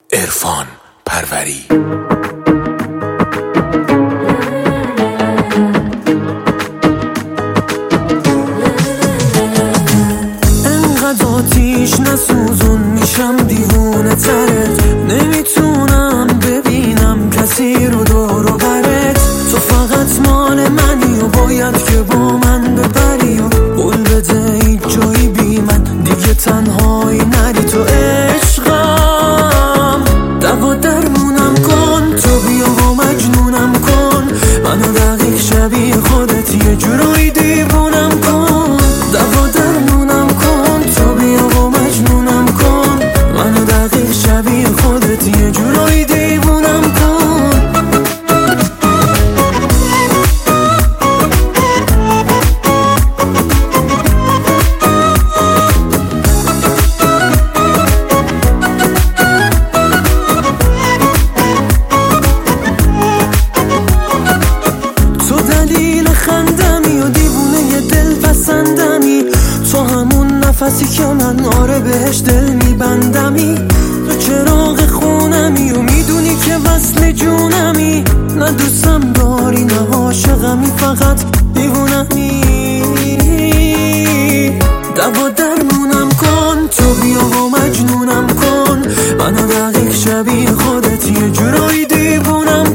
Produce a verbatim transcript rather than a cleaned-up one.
عرفان پروری. انقدر آتیش نسوزون میشم دیوونه ترت، نمیتونم ببینم کسی رو دور و برت. تو فقط مال منی و باید که با من ببری و قول بده هیچ جایی بی من دیگه تنهایی نری. تو عشقم دوا درمونم کن، تو بیا و مجنونم کن، منو دقیق شبیه خودت یه جورایی دیوونم کن. دوا درمونم کن، تو بیا و مجنونم کن، منو دقیق شبیه خودت یه جورایی دیوونم کن. خندمی و دیوونه یه دل پسندمی، تو همون نفسی که من آره بهش دل میبندمی. تو چراغ خونمی و میدونی که وصل جونمی، نه دوستم داری نه عاشقمی، فقط دیوونمی. دوا درمونم کن، تو بیا و مجنونم کن، منو دقیق شبیه خودت یه جورایی دیوونم